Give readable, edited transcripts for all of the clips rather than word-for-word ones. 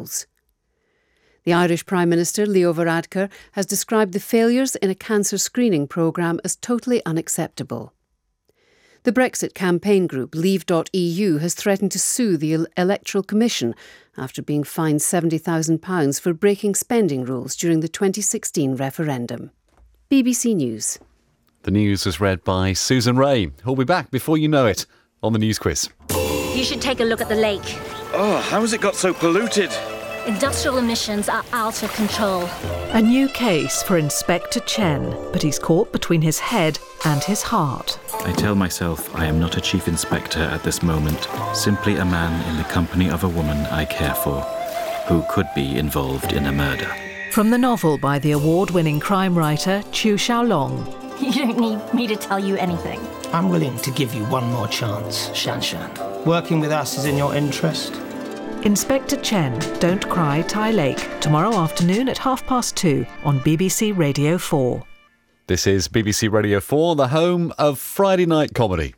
rules. The Irish Prime Minister, Leo Varadkar, has described the failures in a cancer screening programme as totally unacceptable. The Brexit campaign group Leave.eu has threatened to sue the Electoral Commission after being fined £70,000 for breaking spending rules during the 2016 referendum. BBC News. The news was read by Susan Ray, who'll be back before you know it on the News Quiz. You should take a look at the lake. Oh, how has it got so polluted? Industrial emissions are out of control. A new case for Inspector Chen, but he's caught between his head and his heart. I tell myself I am not a chief inspector at this moment, simply a man in the company of a woman I care for, who could be involved in a murder. From the novel by the award-winning crime writer Chu Xiaolong. You don't need me to tell you anything. I'm willing to give you one more chance, Shan Shan. Working with us is in your interest. Inspector Chen, Don't Cry, Tai Lake, tomorrow afternoon at 2:30 on BBC Radio 4. This is BBC Radio 4, the home of Friday night comedy.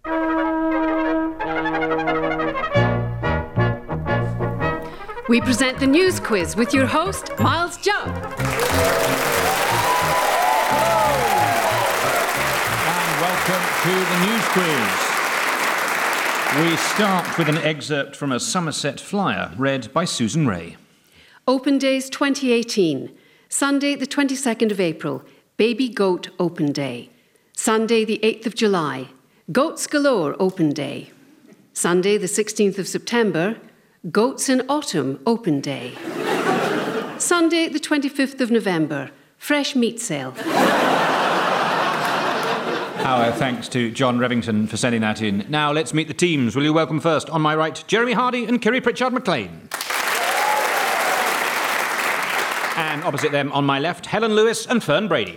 We present the News Quiz with your host, Miles Judd. And welcome to the News Quiz. We start with an excerpt from a Somerset flyer read by Susan Ray. Open Days 2018. Sunday the 22nd of April, Baby Goat Open Day. Sunday the 8th of July, Goats Galore Open Day. Sunday the 16th of September, Goats in Autumn Open Day. Sunday the 25th of November, Fresh Meat Sale. Our thanks to John Revington for sending that in. Now let's meet the teams. Will you welcome first, on my right, Jeremy Hardy and Kiri Pritchard-McLean. And opposite them, on my left, Helen Lewis and Fern Brady.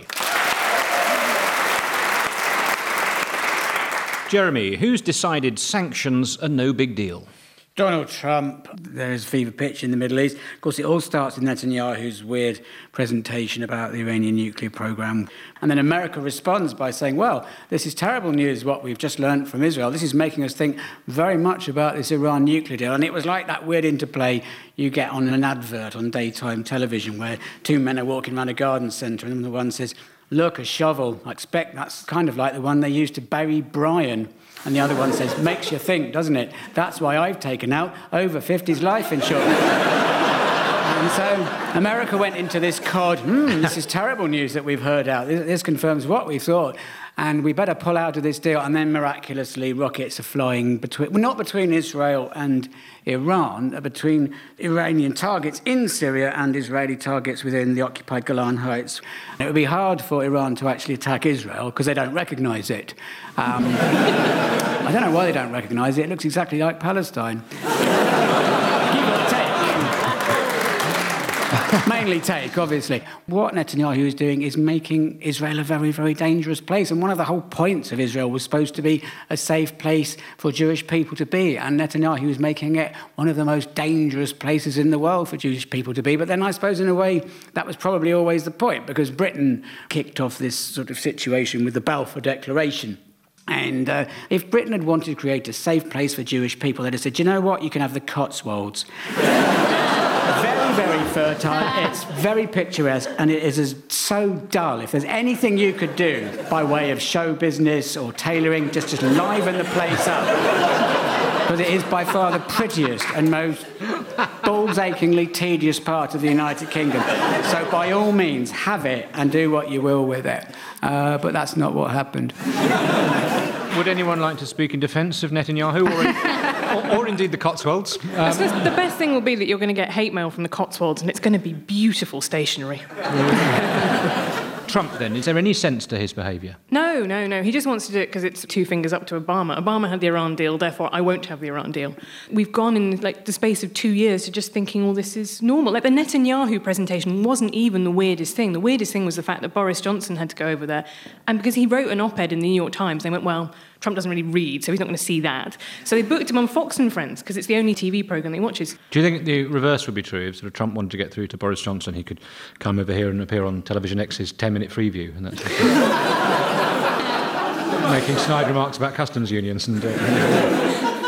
Jeremy, who's decided sanctions are no big deal? Donald Trump. There is fever pitch in the Middle East. Of course, it all starts with Netanyahu's weird presentation about the Iranian nuclear program. And then America responds by saying, well, this is terrible news, what we've just learned from Israel. This is making us think very much about this Iran nuclear deal. And it was like that weird interplay you get on an advert on daytime television where two men are walking around a garden centre and the one says, look, a shovel. I expect that's kind of like the one they used to bury Brian. And the other one says, makes you think, doesn't it? That's why I've taken out over 50s life insurance. And so America went into this cod, this is terrible news that we've heard out. This confirms what we thought. And we better pull out of this deal. And then miraculously, rockets are flying between, well, not between Israel and Iran, but between Iranian targets in Syria and Israeli targets within the occupied Golan Heights. It would be hard for Iran to actually attack Israel because they don't recognise it. I don't know why they don't recognise it. It looks exactly like Palestine. Mainly take, obviously. What Netanyahu is doing is making Israel a very, very dangerous place. And one of the whole points of Israel was supposed to be a safe place for Jewish people to be. And Netanyahu is making it one of the most dangerous places in the world for Jewish people to be. But then I suppose in a way that was probably always the point, because Britain kicked off this sort of situation with the Balfour Declaration. And if Britain had wanted to create a safe place for Jewish people, they'd have said, you know what, you can have the Cotswolds. Very, very fertile, it's very picturesque, and it is so dull. If there's anything you could do by way of show business or tailoring, just liven the place up. Because it is by far the prettiest and most balls-achingly tedious part of the United Kingdom. So by all means, have it and do what you will with it. But that's not what happened. Would anyone like to speak in defence of Netanyahu or indeed the Cotswolds? The best thing will be that you're going to get hate mail from the Cotswolds and it's going to be beautiful stationery. Trump, then, is there any sense to his behaviour? No. He just wants to do it because it's two fingers up to Obama. Obama had the Iran deal, therefore I won't have the Iran deal. We've gone in the space of 2 years to just thinking all this is normal. The Netanyahu presentation wasn't even the weirdest thing. The weirdest thing was the fact that Boris Johnson had to go over there. And because he wrote an op-ed in the New York Times, they went, well, Trump doesn't really read, so he's not going to see that. So they booked him on Fox and Friends, because it's the only TV programme he watches. Do you think the reverse would be true? If sort of Trump wanted to get through to Boris Johnson, he could come over here and appear on Television X's 10-minute Freeview, and that's making snide remarks about customs unions. And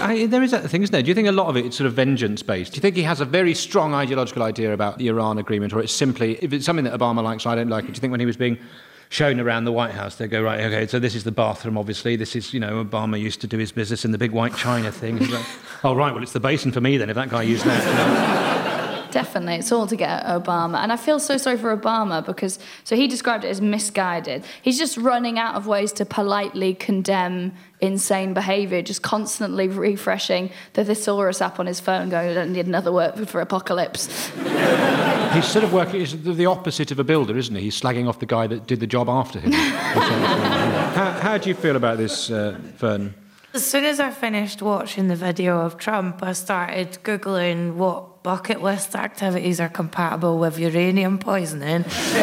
there is that thing, isn't there? Do you think a lot of it is sort of vengeance-based? Do you think he has a very strong ideological idea about the Iran agreement, or it's simply, if it's something that Obama likes, I don't like it? Do you think when he was being shown around the White House, they go, right, okay, so this is the bathroom, obviously. This is, Obama used to do his business in the big white china thing. He's like, oh, right, well, it's the basin for me then, if that guy used that. Definitely, it's all to get at Obama. And I feel so sorry for Obama because, so he described it as misguided. He's just running out of ways to politely condemn insane behaviour, just constantly refreshing the Thesaurus app on his phone, going, I don't need another word for apocalypse. He's sort of working, he's the opposite of a builder, isn't he? He's slagging off the guy that did the job after him. How do you feel about this, Fern? As soon as I finished watching the video of Trump, I started Googling what bucket list activities are compatible with uranium poisoning.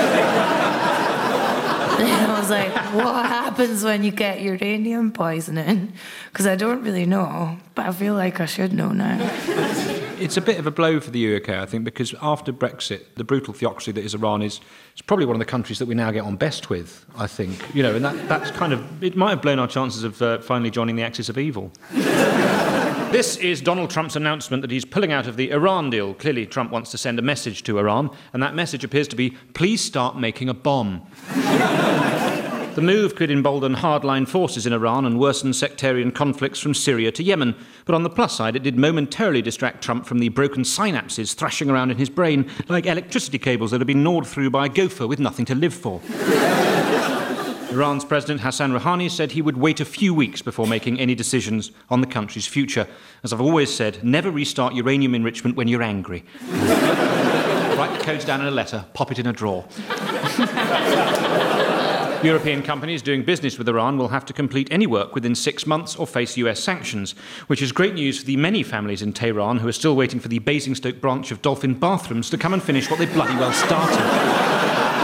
And I was like, what happens when you get uranium poisoning? Because I don't really know, but I feel like I should know now. It's a bit of a blow for the UK, I think, because after Brexit, the brutal theocracy that is Iran is probably one of the countries that we now get on best with, I think. And that's kind of, it might have blown our chances of finally joining the axis of evil. This is Donald Trump's announcement that he's pulling out of the Iran deal. Clearly, Trump wants to send a message to Iran, and that message appears to be, please start making a bomb. The move could embolden hardline forces in Iran and worsen sectarian conflicts from Syria to Yemen. But on the plus side, it did momentarily distract Trump from the broken synapses thrashing around in his brain like electricity cables that have been gnawed through by a gopher with nothing to live for. Iran's President Hassan Rouhani said he would wait a few weeks before making any decisions on the country's future. As I've always said, never restart uranium enrichment when you're angry. Write the codes down in a letter, pop it in a drawer. European companies doing business with Iran will have to complete any work within 6 months or face US sanctions, which is great news for the many families in Tehran who are still waiting for the Basingstoke branch of Dolphin Bathrooms to come and finish what they bloody well started.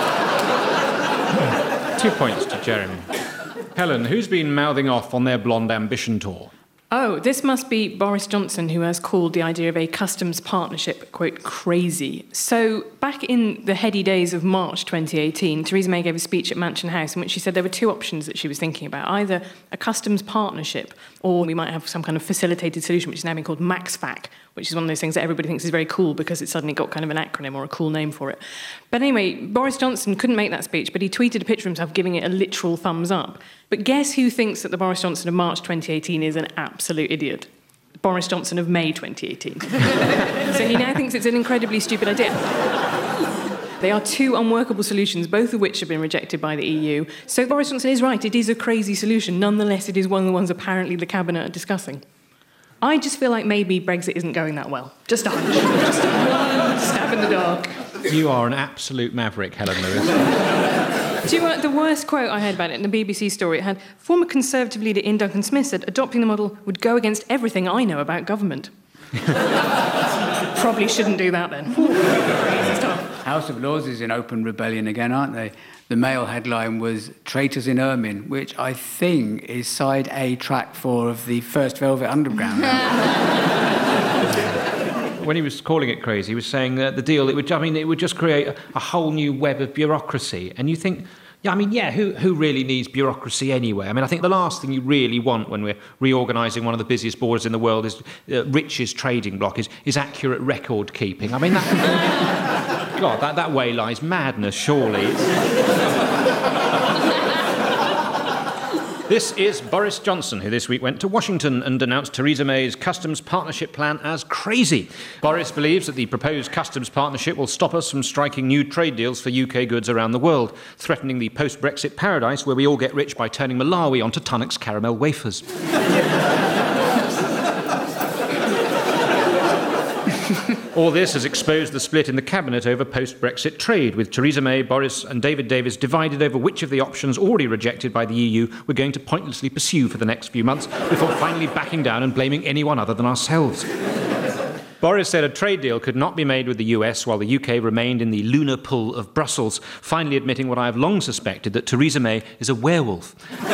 2 points to Jeremy. Helen, who's been mouthing off on their blonde ambition tour? Oh, this must be Boris Johnson, who has called the idea of a customs partnership, quote, crazy. So back in the heady days of March 2018, Theresa May gave a speech at Mansion House in which she said there were two options that she was thinking about, either a customs partnership or we might have some kind of facilitated solution, which is now being called MaxFac, which is one of those things that everybody thinks is very cool because it's suddenly got kind of an acronym or a cool name for it. But anyway, Boris Johnson couldn't make that speech, but he tweeted a picture of himself giving it a literal thumbs up. But guess who thinks that the Boris Johnson of March 2018 is an absolute idiot? Boris Johnson of May 2018. So he now thinks it's an incredibly stupid idea. They are two unworkable solutions, both of which have been rejected by the EU. So Boris Johnson is right, it is a crazy solution. Nonetheless, it is one of the ones apparently the Cabinet are discussing. I just feel like maybe Brexit isn't going that well. Just a hunch. Just one stab in the dark. You are an absolute maverick, Helen Lewis. Do you know the worst quote I heard about it in the BBC story? It had, former Conservative leader Ian Duncan Smith said, adopting the model would go against everything I know about government. Probably shouldn't do that then. Crazy stuff. House of Lords is in open rebellion again, aren't they? The Mail headline was Traitors in Ermine, which I think is side A track 4 of the first Velvet Underground. When he was calling it crazy, he was saying that the deal, it would just create a whole new web of bureaucracy. And you think, who really needs bureaucracy anyway? I mean, I think the last thing you really want when we're reorganising one of the busiest borders in the world is Rich's trading block, is accurate record keeping. I mean, that way lies madness, surely. This is Boris Johnson, who this week went to Washington and denounced Theresa May's customs partnership plan as crazy. Boris believes that the proposed customs partnership will stop us from striking new trade deals for UK goods around the world, threatening the post-Brexit paradise where we all get rich by turning Malawi onto Tunnock's caramel wafers. All this has exposed the split in the Cabinet over post-Brexit trade, with Theresa May, Boris and David Davis divided over which of the options already rejected by the EU we're going to pointlessly pursue for the next few months before finally backing down and blaming anyone other than ourselves. Boris said a trade deal could not be made with the US while the UK remained in the lunar pull of Brussels, finally admitting what I have long suspected, that Theresa May is a werewolf.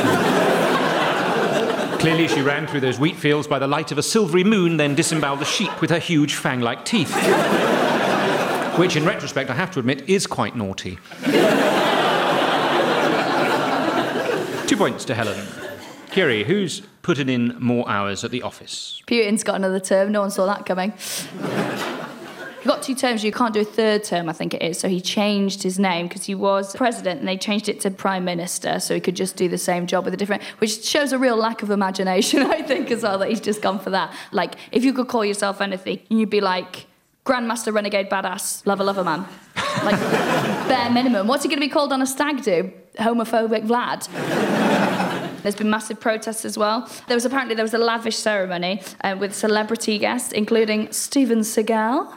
Clearly, she ran through those wheat fields by the light of a silvery moon, then disemboweled the sheep with her huge fang-like teeth. Which, in retrospect, I have to admit, is quite naughty. 2 points to Helen. Kiri, who's putting in more hours at the office. Putin's got another term. No one saw that coming. He got 2 terms. You can't do a 3rd term, I think it is. So he changed his name because he was president and they changed it to prime minister so he could just do the same job with a different... Which shows a real lack of imagination, I think, as well, that he's just gone for that. Like, if you could call yourself anything, you'd be like... Grandmaster, Renegade, Badass, Lover Man. Like, bare minimum. What's he going to be called on a stag do? Homophobic Vlad. There's been massive protests as well. There was a lavish ceremony with celebrity guests, including Steven Seagal.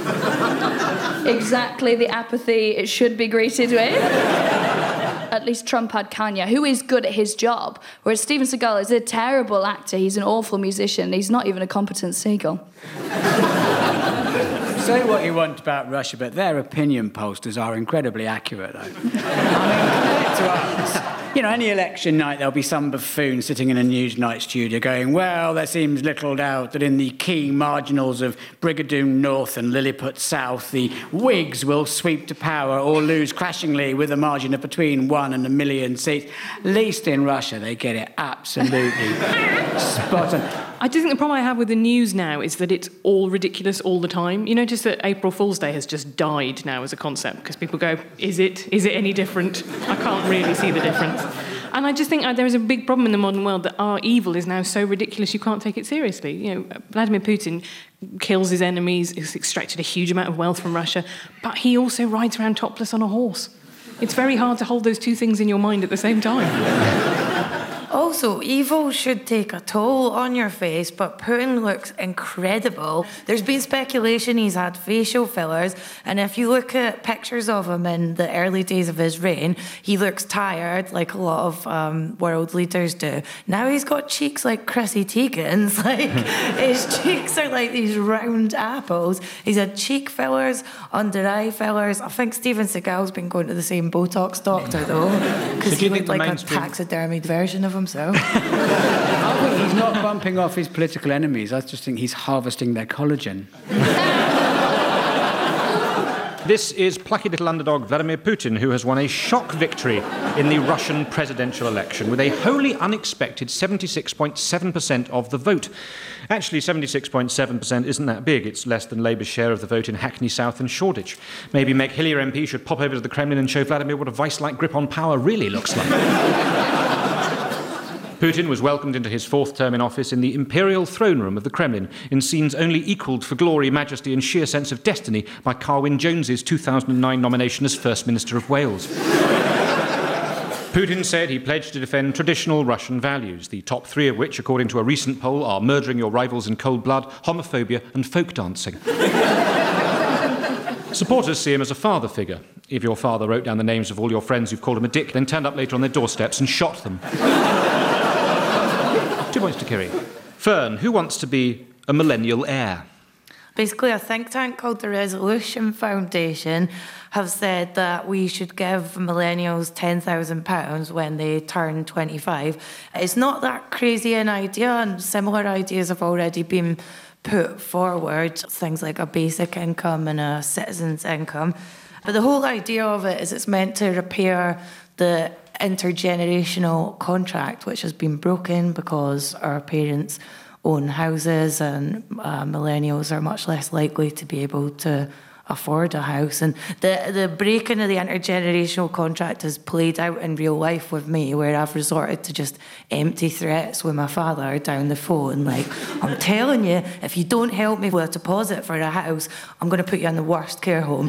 Exactly the apathy it should be greeted with. At least Trump had Kanye, who is good at his job, whereas Steven Seagal is a terrible actor. He's an awful musician. He's not even a competent seagull. Say what you want about Russia, but their opinion posters are incredibly accurate, though. I mean, compared to us, any election night, there'll be some buffoon sitting in a Newsnight studio going, well, there seems little doubt that in the key marginals of Brigadoon North and Lilliput South, the Whigs will sweep to power or lose crashingly with a margin of between 1 and 1 million seats. At least in Russia, they get it absolutely spot on. I do think the problem I have with the news now is that it's all ridiculous all the time. You notice that April Fool's Day has just died now as a concept because people go, is it any different? I can't really see the difference. And I just think there is a big problem in the modern world that our evil is now so ridiculous you can't take it seriously. Vladimir Putin kills his enemies, has extracted a huge amount of wealth from Russia, but he also rides around topless on a horse. It's very hard to hold those two things in your mind at the same time. Also, evil should take a toll on your face, but Putin looks incredible. There's been speculation he's had facial fillers, and if you look at pictures of him in the early days of his reign, he looks tired, like a lot of world leaders do. Now he's got cheeks like Chrissy Teigen's. Like, his cheeks are like these round apples. He's had cheek fillers, under eye fillers. I think Steven Seagal's been going to the same Botox doctor, though, because he looked like a taxidermied version of himself. I think he's not bumping off his political enemies. I just think he's harvesting their collagen. This is plucky little underdog Vladimir Putin, who has won a shock victory in the Russian presidential election with a wholly unexpected 76.7% of the vote. Actually, 76.7% isn't that big. It's less than Labour's share of the vote in Hackney South and Shoreditch. Maybe Meg Hillier MP should pop over to the Kremlin and show Vladimir what a vice-like grip on power really looks like. Putin was welcomed into his 4th term in office in the imperial throne room of the Kremlin, in scenes only equalled for glory, majesty and sheer sense of destiny by Carwyn Jones's 2009 nomination as First Minister of Wales. Putin said he pledged to defend traditional Russian values, the top 3 of which, according to a recent poll, are murdering your rivals in cold blood, homophobia and folk dancing. Supporters see him as a father figure. If your father wrote down the names of all your friends who've called him a dick, then turned up later on their doorsteps and shot them. 2 points to Kiri. Fern, who wants to be a millennial heir? Basically, a think tank called the Resolution Foundation have said that we should give millennials £10,000 when they turn 25. It's not that crazy an idea, and similar ideas have already been put forward, things like a basic income and a citizen's income. But the whole idea of it is it's meant to repair the intergenerational contract which has been broken because our parents own houses and millennials are much less likely to be able to afford a house. And the breaking of the intergenerational contract has played out in real life with me, where I've resorted to just empty threats with my father down the phone, like, I'm telling you, if you don't help me with a deposit for a house, I'm going to put you in the worst care home.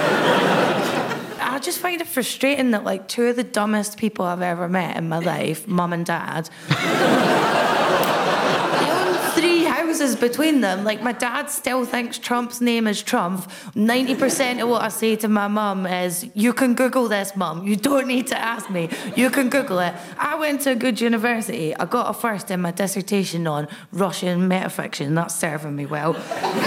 I just find it frustrating that, like, 2 of the dumbest people I've ever met in my life, Mum and Dad, they own 3 houses between them. Like, my dad still thinks Trump's name is Trump. 90% of what I say to my mum is, you can Google this, Mum. You don't need to ask me. You can Google it. I went to a good university. I got a first in my dissertation on Russian metafiction. That's serving me well.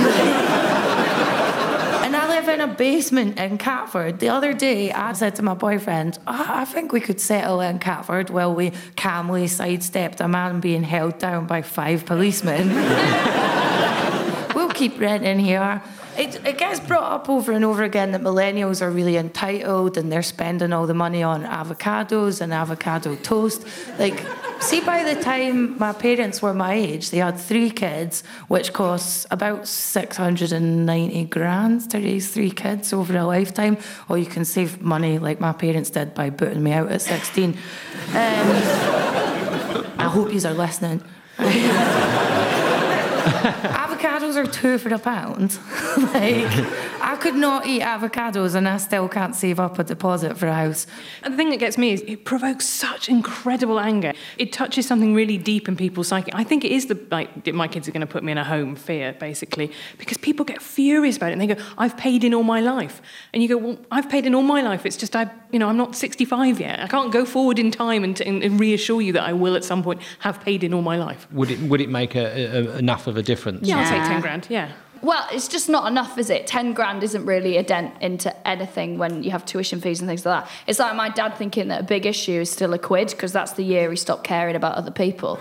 And I live in a basement in Catford. The other day, I said to my boyfriend, I think we could settle in Catford while we calmly sidestepped a man being held down by 5 policemen. We'll keep renting here. It gets brought up over and over again that millennials are really entitled and they're spending all the money on avocados and avocado toast. Like, see, by the time my parents were my age, they had 3 kids, which costs about 690 grand to raise 3 kids over a lifetime. Or you can save money like my parents did by booting me out at 16. I hope you are listening. Avocados are 2 for £1. I could not eat avocados and I still can't save up a deposit for a house. And the thing that gets me is it provokes such incredible anger. It touches something really deep in people's psyche. I think it is my kids are going to put me in a home fear, basically, because people get furious about it and they go, I've paid in all my life. And you go, well, I've paid in all my life. It's just, I'm not 65 yet. I can't go forward in time and reassure you that I will at some point have paid in all my life. Would it make enough of a difference? Yeah, I'll say 10 grand, yeah. Well, it's just not enough, is it? 10 grand isn't really a dent into anything when you have tuition fees and things like that. It's like my dad thinking that a big issue is still a quid because that's the year he stopped caring about other people.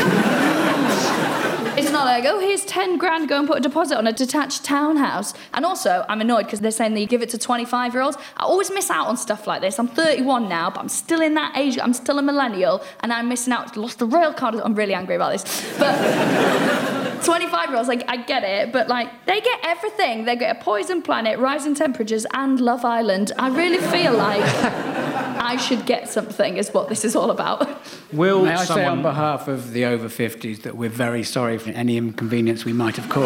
It's not like, oh, here's 10 grand, go and put a deposit on a detached townhouse. And also, I'm annoyed because they're saying that you give it to 25-year-olds. I always miss out on stuff like this. I'm 31 now, but I'm still in that age. I'm still a millennial, and I'm missing out. Lost the rail card. I'm really angry about this. But 25-year-olds, I get it, but, they get everything. They get a Poison Planet, Rising Temperatures, and Love Island. I really feel like I should get something, is what this is all about. May I say on behalf of the over 50s that we're very sorry for any inconvenience we might have caused.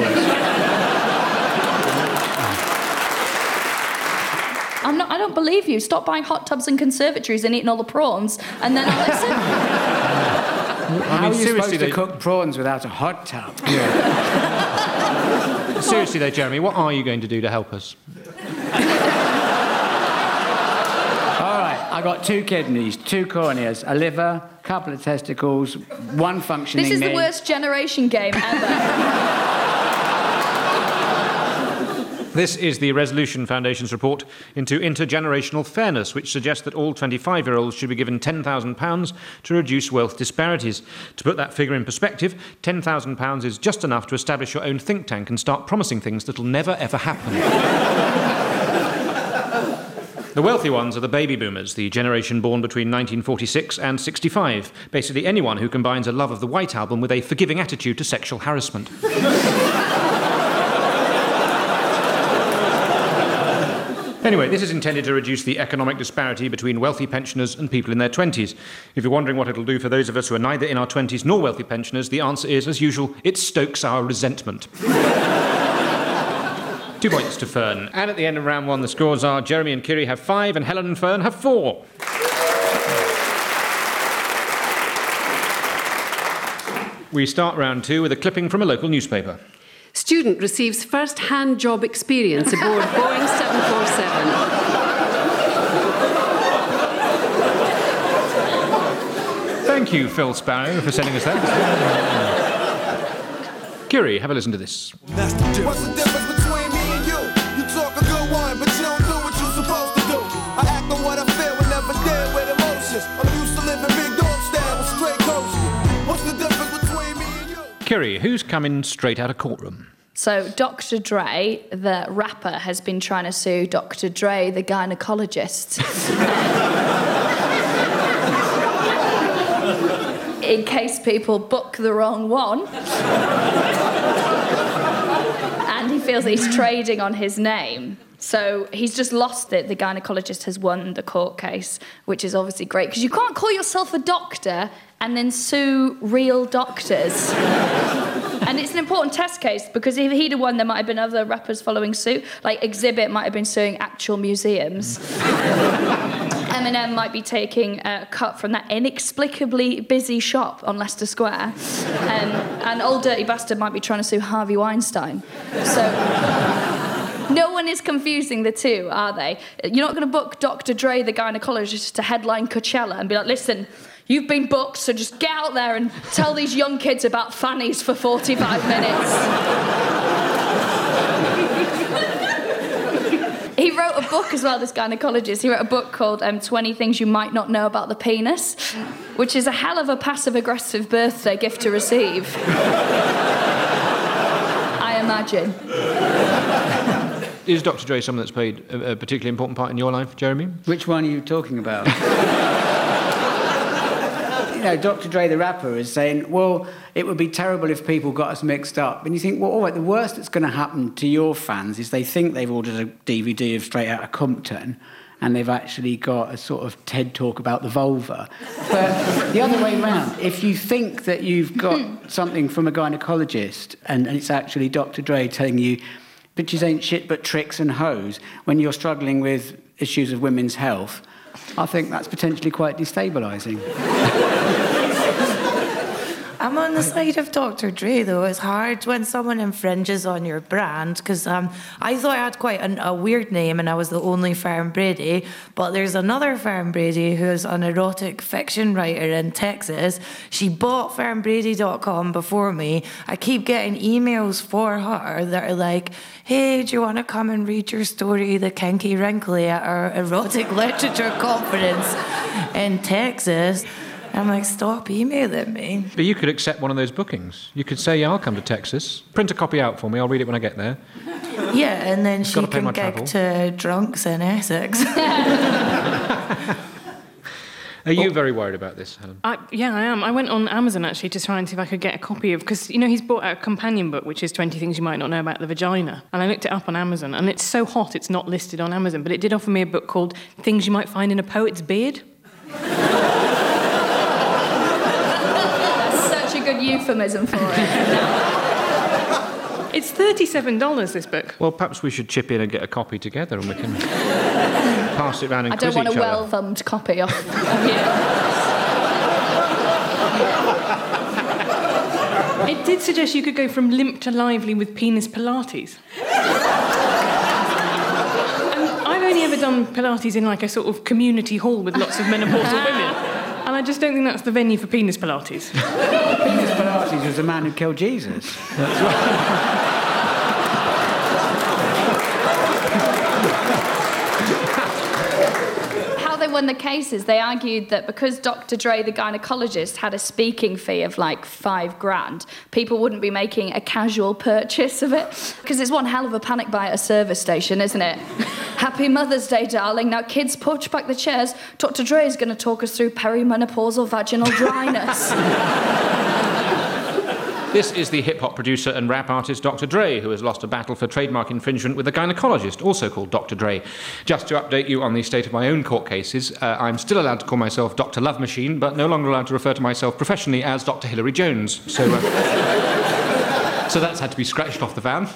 I don't believe you. Stop buying hot tubs and conservatories and eating all the prawns, and then I'll listen. How are you supposed to cook prawns without a hot tub? Yeah. Seriously though, Jeremy, what are you going to do to help us? I got 2 kidneys, 2 corneas, a liver, a couple of testicles, 1 functioning knee. This is the worst generation game ever. This is the Resolution Foundation's report into intergenerational fairness, which suggests that all 25-year-olds should be given £10,000 to reduce wealth disparities. To put that figure in perspective, £10,000 is just enough to establish your own think tank and start promising things that'll never, ever happen. The wealthy ones are the baby boomers, the generation born between 1946 and 65. Basically anyone who combines a love of the White Album with a forgiving attitude to sexual harassment. Anyway, this is intended to reduce the economic disparity between wealthy pensioners and people in their 20s. If you're wondering what it'll do for those of us who are neither in our 20s nor wealthy pensioners, the answer is, as usual, it stokes our resentment. 2 points to Fern. And at the end of round 1, the scores are Jeremy and Kiri have 5 and Helen and Fern have 4. We start round 2 with a clipping from a local newspaper. Student receives first-hand job experience aboard Boeing 747. Thank you, Phil Sparrow, for sending us that. Kiri, have a listen to this. What's the difference between me and you? You talk a good one, but you don't do what you're supposed to do. I act on what I feel and never deal with emotions. I'm used to living big dog style with straight coaching. What's the difference between me and you? Kiri, who's coming straight out of courtroom? So Dr. Dre, the rapper, has been trying to sue Dr. Dre, the gynecologist. In case people book the wrong one. And he feels that he's trading on his name. So he's just lost it. The gynecologist has won the court case, which is obviously great, because you can't call yourself a doctor and then sue real doctors. And it's an important test case, because if he'd have won, there might have been other rappers following suit. Like Exhibit might have been suing actual museums. Eminem might be taking a cut from that inexplicably busy shop on Leicester Square. And Old Dirty Bastard might be trying to sue Harvey Weinstein. So no one is confusing the two, are they? You're not going to book Dr. Dre, the gynecologist, to headline Coachella and be like, listen, you've been booked, so just get out there and tell these young kids about fannies for 45 minutes. He wrote a book as well, this gynecologist. He wrote a book called 20 Things You Might Not Know About the Penis, which is a hell of a passive-aggressive birthday gift to receive. I imagine. Is Dr. Dre someone that's played a particularly important part in your life, Jeremy? Which one are you talking about? Dr. Dre, the rapper, is saying, well, it would be terrible if people got us mixed up. And you think, well, all right, the worst that's going to happen to your fans is they think they've ordered a DVD of Straight Outta Compton, and they've actually got a sort of TED talk about the vulva. But the other way around, if you think that you've got something from a gynecologist and it's actually Dr. Dre telling you bitches ain't shit but tricks and hoes when you're struggling with issues of women's health, I think that's potentially quite destabilising. I'm on the side of Dr. Dre, though. It's hard when someone infringes on your brand, because I thought I had quite a weird name and I was the only Fern Brady, but there's another Fern Brady who's an erotic fiction writer in Texas. She bought fernbrady.com before me. I keep getting emails for her that are like, hey, do you want to come and read your story, The Kinky Wrinkly, at our erotic literature conference in Texas? I'm like, stop emailing me. But you could accept one of those bookings. You could say, yeah, I'll come to Texas. Print a copy out for me. I'll read it when I get there. Yeah, and then You've she got to pay can my gig travel. to drunks in Essex. Are you very worried about this, Helen? Yeah, I am. I went on Amazon, actually, to try and see if I could get a copy of... Because, he's bought out a companion book, which is 20 Things You Might Not Know About the Vagina. And I looked it up on Amazon, and it's so hot it's not listed on Amazon, but it did offer me a book called Things You Might Find in a Poet's Beard. Good euphemism for it. It's $37, this book. Well, perhaps we should chip in and get a copy together and we can pass it around and quiz each other. I don't want a well-thumbed copy of you. It did suggest you could go from limp to lively with penis Pilates. I've only ever done Pilates in like a sort of community hall with lots of menopausal women. And I just don't think that's the venue for penis Pilates. Penis Pilates was the man who killed Jesus. That's right. How they won the cases, they argued that because Dr. Dre, the gynecologist, had a speaking fee of like $5,000, people wouldn't be making a casual purchase of it. Because it's one hell of a panic buy at a service station, isn't it? Happy Mother's Day, darling. Now, kids, push back the chairs. Dr. Dre is going to talk us through perimenopausal vaginal dryness. This is the hip-hop producer and rap artist Dr. Dre, who has lost a battle for trademark infringement with a gynecologist, also called Dr. Dre. Just to update you on the state of my own court cases, I'm still allowed to call myself Dr. Love Machine, but no longer allowed to refer to myself professionally as Dr. Hilary Jones. So that's had to be scratched off the van.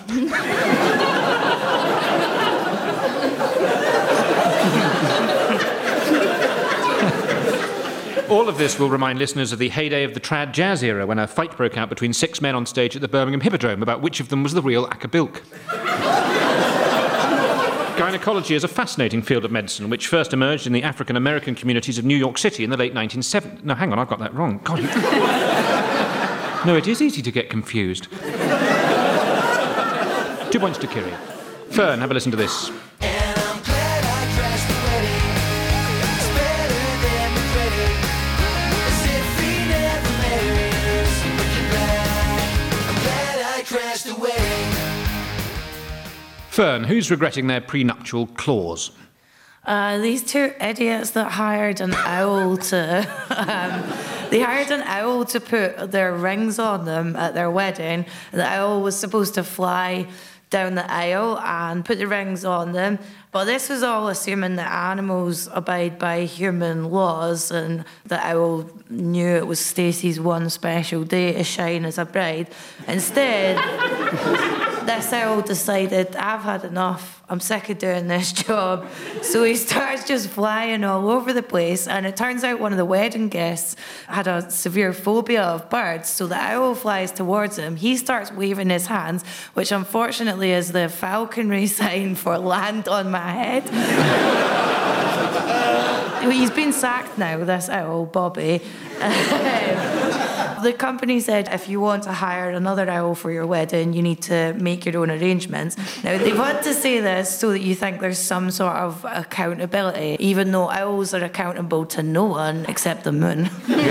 All of this will remind listeners of the heyday of the trad jazz era, when a fight broke out between 6 men on stage at the Birmingham Hippodrome about which of them was the real Akabilk. Gynecology is a fascinating field of medicine, which first emerged in the African-American communities of New York City in the late 1970s. No, hang on, I've got that wrong. God, No, it is easy to get confused. 2 points to Kiri. Fern, have a listen to this. Fern, who's regretting their prenuptial clause? These two idiots that hired an owl to... they hired an owl to put their rings on them at their wedding. The owl was supposed to fly down the aisle and put the rings on them. But this was all assuming that animals abide by human laws, and the owl knew it was Stacey's one special day to shine as a bride. Instead... this owl decided, I've had enough, I'm sick of doing this job. So he starts just flying all over the place, and it turns out one of the wedding guests had a severe phobia of birds, so the owl flies towards him. He starts waving his hands, which unfortunately is the falconry sign for land on my head. He's been sacked now, this owl, Bobby. The company said, if you want to hire another owl for your wedding, you need to make your own arrangements. Now, they want to say this so that you think there's some sort of accountability, even though owls are accountable to no one except the moon.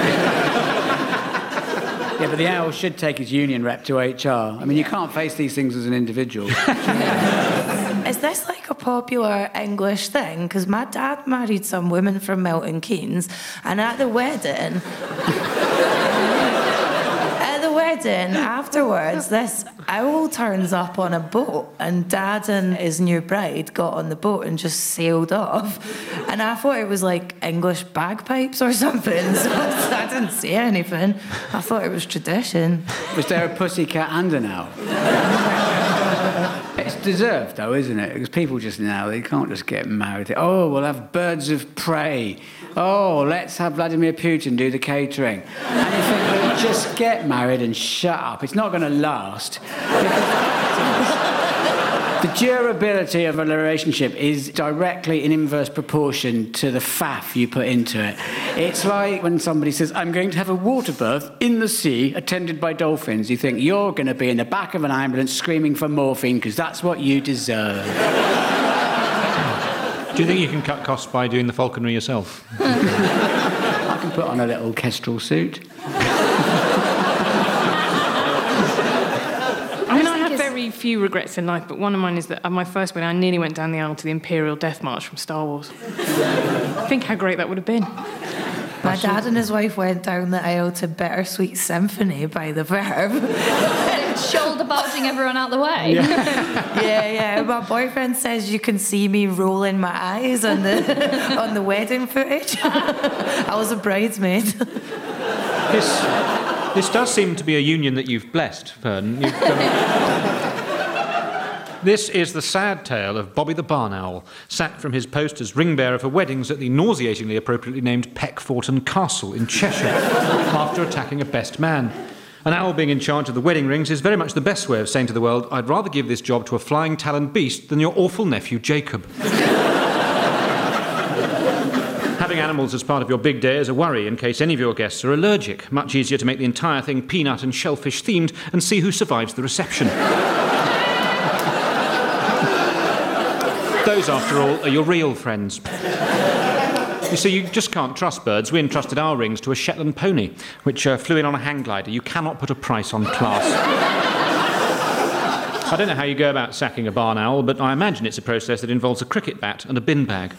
Yeah, but the owl should take his union rep to HR. I mean, you can't face these things as an individual. It's this like a popular English thing? Because my dad married some woman from Milton Keynes, and at the wedding... afterwards, this owl turns up on a boat, and Dad and his new bride got on the boat and just sailed off. And I thought it was like English bagpipes or something, so I didn't say anything. I thought it was tradition. Was there a pussycat and an owl? It's deserved, though, isn't it? Because people just now, they can't just get married. Oh, we'll have birds of prey. Oh, let's have Vladimir Putin do the catering. And you think, well, just get married and shut up. It's not going to last. The durability of a relationship is directly in inverse proportion to the faff you put into it. It's like when somebody says, I'm going to have a water birth in the sea attended by dolphins. You think, you're going to be in the back of an ambulance screaming for morphine because that's what you deserve. Do you think you can cut costs by doing the falconry yourself? I can put on a little kestrel suit. I mean, I have very few regrets in life, but one of mine is that at my first wedding, I nearly went down the aisle to the Imperial Death March from Star Wars. Think how great that would have been. My dad and his wife went down the aisle to Bittersweet Symphony by the Verve. Shoulder bulging everyone out the way. Yeah. My boyfriend says you can see me rolling my eyes on the wedding footage. I was a bridesmaid. This does seem to be a union that you've blessed, Fern. This is the sad tale of Bobby the Barn Owl, sacked from his post as ring bearer for weddings at the nauseatingly appropriately named Peckforton Castle in Cheshire after attacking a best man. An owl being in charge of the wedding rings is very much the best way of saying to the world, I'd rather give this job to a flying talon beast than your awful nephew Jacob. Having animals as part of your big day is a worry in case any of your guests are allergic. Much easier to make the entire thing peanut and shellfish themed and see who survives the reception. Those, after all, are your real friends. You see, you just can't trust birds. We entrusted our rings to a Shetland pony, which flew in on a hang glider. You cannot put a price on class. I don't know how you go about sacking a barn owl, but I imagine it's a process that involves a cricket bat and a bin bag.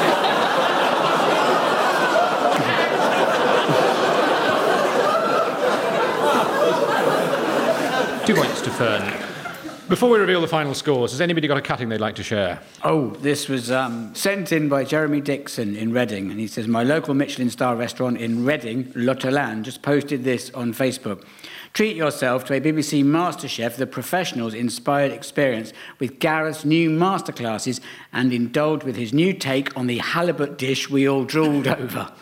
2 points to Fern. Before we reveal the final scores, has anybody got a cutting they'd like to share? Oh, this was sent in by Jeremy Dixon in Reading, and he says, my local Michelin star restaurant in Reading, L'Hôtel, just posted this on Facebook. Treat yourself to a BBC MasterChef The Professionals-inspired experience with Gareth's new masterclasses and indulge with his new take on the halibut dish we all drooled over.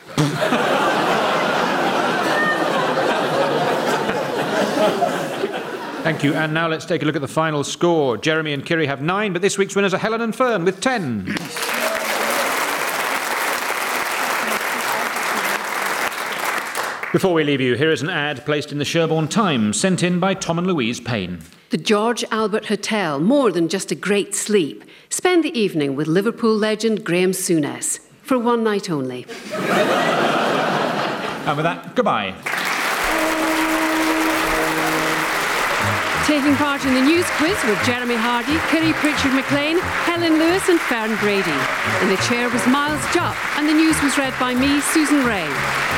Thank you. And now let's take a look at the final score. Jeremy and Kiri have 9, but this week's winners are Helen and Fern with 10. Before we leave you, here is an ad placed in the Sherborne Times, sent in by Tom and Louise Payne. The George Albert Hotel, more than just a great sleep. Spend the evening with Liverpool legend Graham Souness, for one night only. And with that, goodbye. Taking part in the news quiz were Jeremy Hardy, Kiri Pritchard-McLean, Helen Lewis and Fern Brady. In the chair was Miles Jupp, and the news was read by me, Susan Ray.